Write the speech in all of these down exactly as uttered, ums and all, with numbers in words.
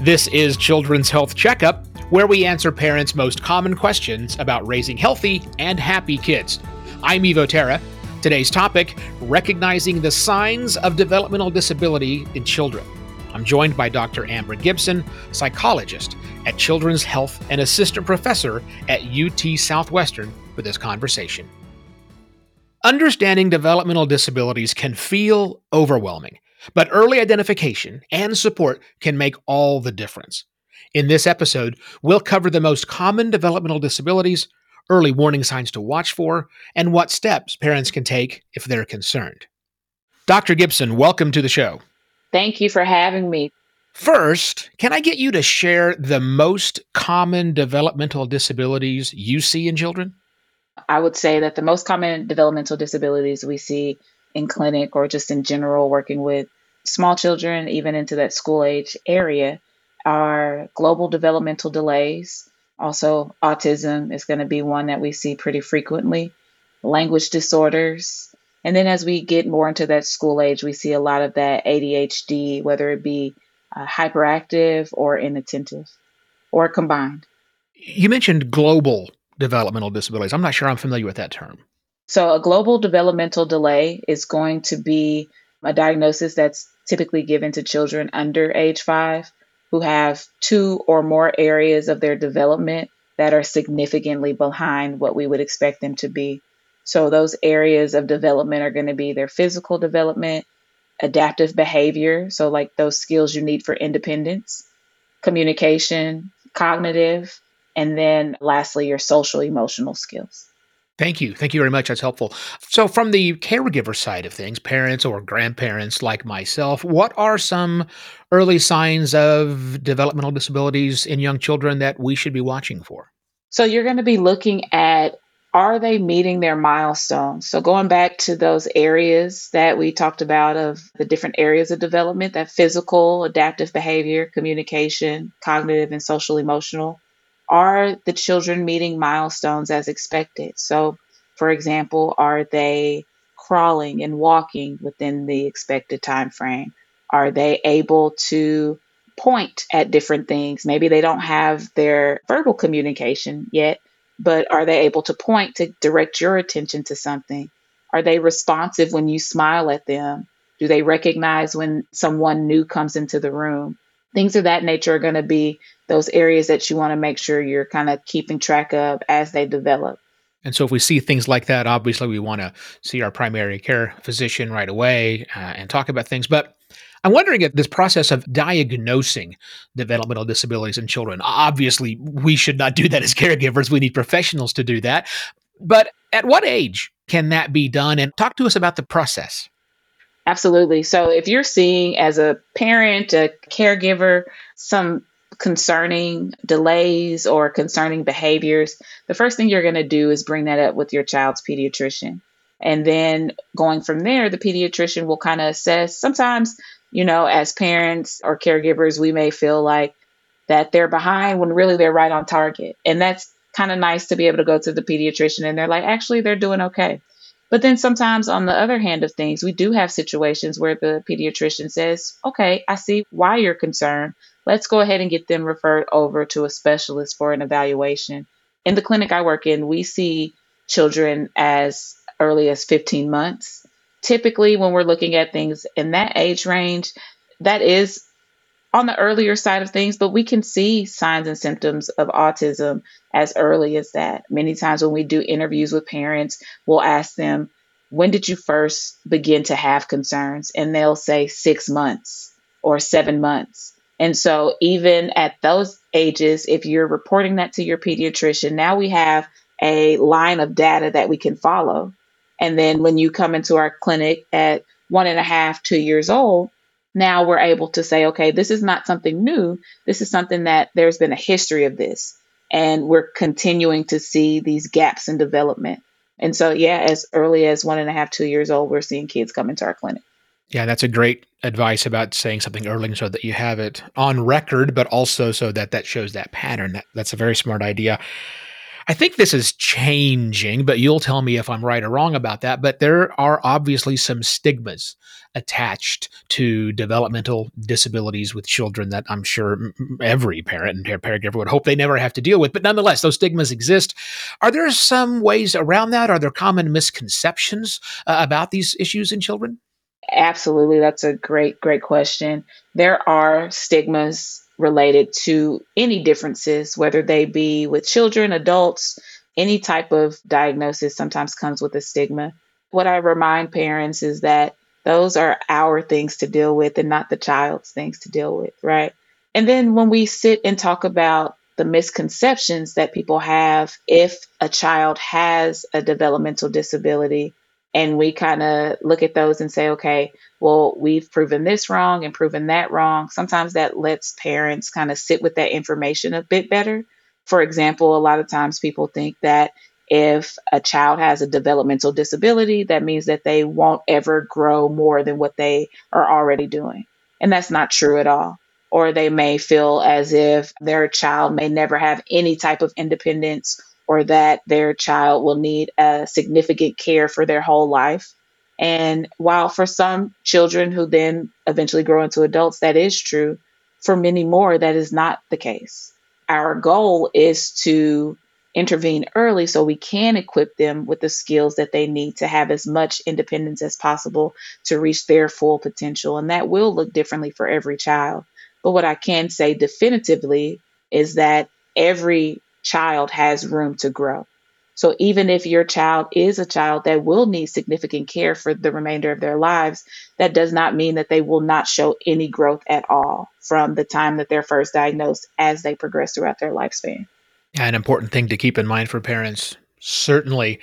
This is Children's Health Checkup, where we answer parents' most common questions about raising healthy and happy kids. I'm Ivo Terra. Today's topic, recognizing the signs of developmental disability in children. I'm joined by Doctor Amber Gibson, psychologist at Children's Health and assistant professor at U T Southwestern, for this conversation. Understanding developmental disabilities can feel overwhelming, but early identification and support can make all the difference. In this episode, we'll cover the most common developmental disabilities, early warning signs to watch for, and what steps parents can take if they're concerned. Doctor Gibson, welcome to the show. Thank you for having me. First, can I get you to share the most common developmental disabilities you see in children? I would say that the most common developmental disabilities we see in clinic or just in general working with small children, even into that school age area, are global developmental delays. Also, autism is going to be one that we see pretty frequently, language disorders. And then as we get more into that school age, we see a lot of that A D H D, whether it be uh, hyperactive or inattentive or combined. You mentioned global developmental disabilities. I'm not sure I'm familiar with that term. So a global developmental delay is going to be a diagnosis that's typically given to children under age five who have two or more areas of their development that are significantly behind what we would expect them to be. So those areas of development are going to be their physical development, adaptive behavior, so like those skills you need for independence, communication, cognitive, and then lastly, your social emotional skills. Thank you. Thank you very much. That's helpful. So from the caregiver side of things, parents or grandparents like myself, what are some early signs of developmental disabilities in young children that we should be watching for? So you're going to be looking at, are they meeting their milestones? So going back to those areas that we talked about of the different areas of development, that physical, adaptive behavior, communication, cognitive, and social emotional. Are the children meeting milestones as expected? So, for example, are they crawling and walking within the expected time frame? Are they able to point at different things? Maybe they don't have their verbal communication yet, but are they able to point to direct your attention to something? Are they responsive when you smile at them? Do they recognize when someone new comes into the room? Things of that nature are going to be those areas that you want to make sure you're kind of keeping track of as they develop. And so if we see things like that, obviously we want to see our primary care physician right away uh, and talk about things. But I'm wondering if this process of diagnosing developmental disabilities in children, obviously we should not do that as caregivers. We need professionals to do that. But at what age can that be done? And talk to us about the process. Absolutely. So if you're seeing as a parent, a caregiver, some concerning delays or concerning behaviors, the first thing you're going to do is bring that up with your child's pediatrician. And then going from there, the pediatrician will kind of assess. Sometimes, you know, as parents or caregivers, we may feel like that they're behind when really they're right on target. And that's kind of nice to be able to go to the pediatrician and they're like, actually, they're doing okay. But then sometimes on the other hand of things, we do have situations where the pediatrician says, okay, I see why you're concerned. Let's go ahead and get them referred over to a specialist for an evaluation. In the clinic I work in, we see children as early as fifteen months. Typically, when we're looking at things in that age range, that is on the earlier side of things, but we can see signs and symptoms of autism as early as that. Many times when we do interviews with parents, we'll ask them, when did you first begin to have concerns? And they'll say six months or seven months. And so even at those ages, if you're reporting that to your pediatrician, now we have a line of data that we can follow. And then when you come into our clinic at one and a half, two years old, now we're able to say, okay, this is not something new. This is something that there's been a history of this. And we're continuing to see these gaps in development. And so, yeah, as early as one and a half, two years old, we're seeing kids come into our clinic. Yeah, that's a great advice about saying something early so that you have it on record, but also so that that shows that pattern. That, that's a very smart idea. I think this is changing, but you'll tell me if I'm right or wrong about that. But there are obviously some stigmas attached to developmental disabilities with children that I'm sure every parent and caregiver would hope they never have to deal with. But nonetheless, those stigmas exist. Are there some ways around that? Are there common misconceptions uh, about these issues in children? Absolutely. That's a great, great question. There are stigmas related to any differences, whether they be with children, adults, any type of diagnosis sometimes comes with a stigma. What I remind parents is that those are our things to deal with and not the child's things to deal with, right? And then when we sit and talk about the misconceptions that people have if a child has a developmental disability, and we kind of look at those and say, okay, well, we've proven this wrong and proven that wrong. Sometimes that lets parents kind of sit with that information a bit better. For example, a lot of times people think that if a child has a developmental disability, that means that they won't ever grow more than what they are already doing. And that's not true at all. Or they may feel as if their child may never have any type of independence, or that their child will need a significant care for their whole life. And while for some children who then eventually grow into adults, that is true, for many more, that is not the case. Our goal is to intervene early so we can equip them with the skills that they need to have as much independence as possible to reach their full potential. And that will look differently for every child. But what I can say definitively is that every child has room to grow. So even if your child is a child that will need significant care for the remainder of their lives, that does not mean that they will not show any growth at all from the time that they're first diagnosed as they progress throughout their lifespan. Yeah, an important thing to keep in mind for parents, certainly.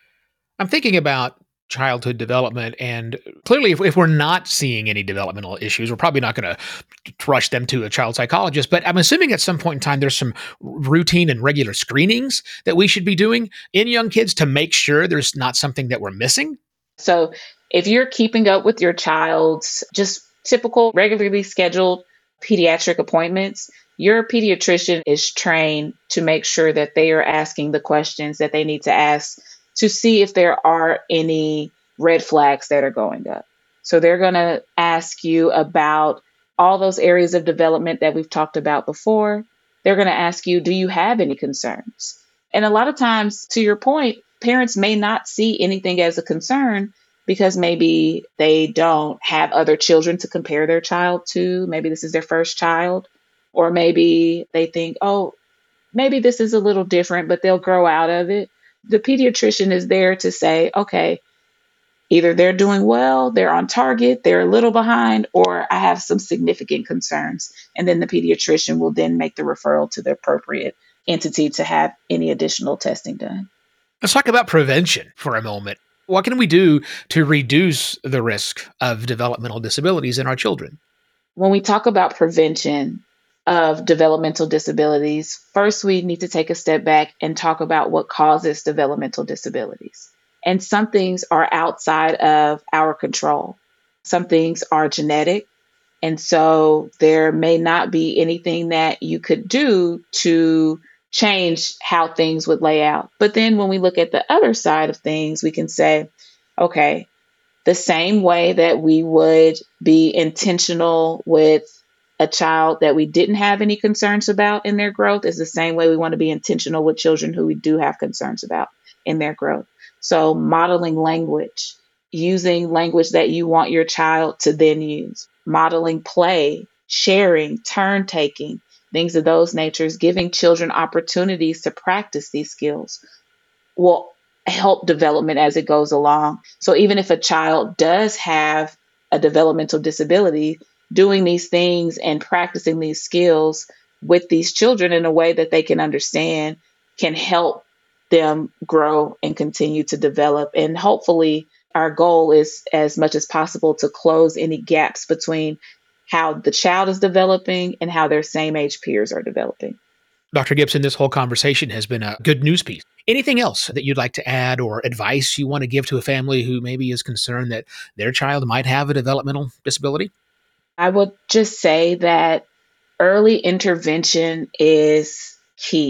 I'm thinking about childhood development, and clearly if, if we're not seeing any developmental issues, we're probably not going to rush them to a child psychologist. But I'm assuming at some point in time there's some routine and regular screenings that we should be doing in young kids to make sure there's not something that we're missing. So if you're keeping up with your child's just typical regularly scheduled pediatric appointments, your pediatrician is trained to make sure that they are asking the questions that they need to ask to see if there are any red flags that are going up. So they're going to ask you about all those areas of development that we've talked about before. They're going to ask you, do you have any concerns? And a lot of times, to your point, parents may not see anything as a concern because maybe they don't have other children to compare their child to. Maybe this is their first child. Or maybe they think, oh, maybe this is a little different, but they'll grow out of it. The pediatrician is there to say, okay, either they're doing well, they're on target, they're a little behind, or I have some significant concerns. And then the pediatrician will then make the referral to the appropriate entity to have any additional testing done. Let's talk about prevention for a moment. What can we do to reduce the risk of developmental disabilities in our children? When we talk about prevention of developmental disabilities, first we need to take a step back and talk about what causes developmental disabilities. And some things are outside of our control. Some things are genetic. And so there may not be anything that you could do to change how things would lay out. But then when we look at the other side of things, we can say, okay, the same way that we would be intentional with a child that we didn't have any concerns about in their growth is the same way we want to be intentional with children who we do have concerns about in their growth. So modeling language, using language that you want your child to then use, modeling play, sharing, turn taking, things of those natures, giving children opportunities to practice these skills will help development as it goes along. So even if a child does have a developmental disability, doing these things and practicing these skills with these children in a way that they can understand can help them grow and continue to develop. And hopefully our goal is as much as possible to close any gaps between how the child is developing and how their same age peers are developing. Doctor Gibson, this whole conversation has been a good news piece. Anything else that you'd like to add or advice you want to give to a family who maybe is concerned that their child might have a developmental disability? I would just say that early intervention is key.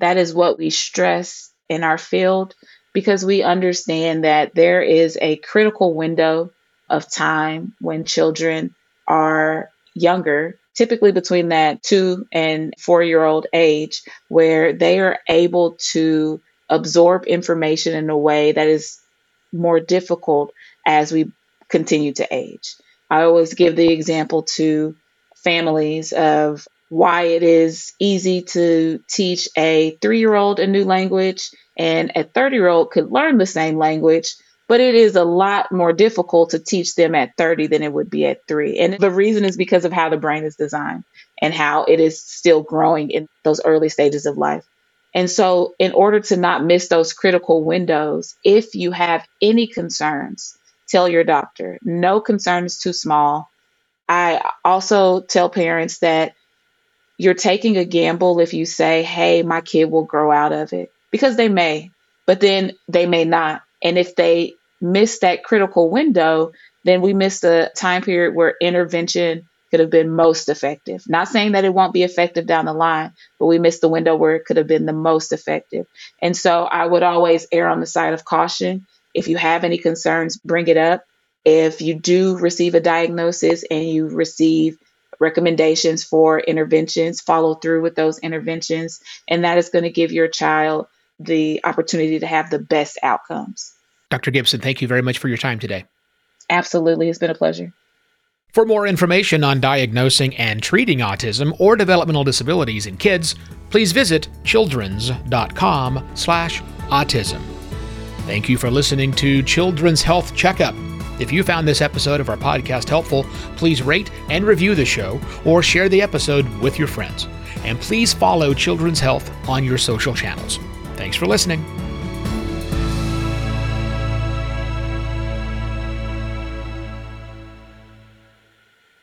That is what we stress in our field because we understand that there is a critical window of time when children are younger, typically between that two and four year old age, where they are able to absorb information in a way that is more difficult as we continue to age. I always give the example to families of why it is easy to teach a three year old a new language and a thirty year old could learn the same language, but it is a lot more difficult to teach them at thirty than it would be at three. And the reason is because of how the brain is designed and how it is still growing in those early stages of life. And so in order to not miss those critical windows, if you have any concerns, tell your doctor. No concern is too small. I also tell parents that you're taking a gamble if you say, hey, my kid will grow out of it, because they may, but then they may not. And if they miss that critical window, then we miss the time period where intervention could have been most effective. Not saying that it won't be effective down the line, but we missed the window where it could have been the most effective. And so I would always err on the side of caution. If you have any concerns, bring it up. If you do receive a diagnosis and you receive recommendations for interventions, follow through with those interventions, and that is going to give your child the opportunity to have the best outcomes. Doctor Gibson, thank you very much for your time today. Absolutely. It's been a pleasure. For more information on diagnosing and treating autism or developmental disabilities in kids, please visit children's.com slash autism. Thank you for listening to Children's Health Checkup. If you found this episode of our podcast helpful, please rate and review the show or share the episode with your friends. And please follow Children's Health on your social channels. Thanks for listening.